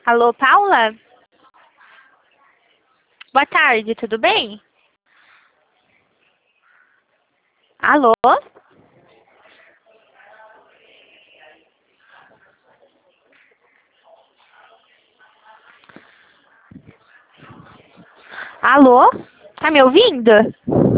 Alô, Paula? Boa tarde, tudo bem? Alô? Alô? Tá me ouvindo?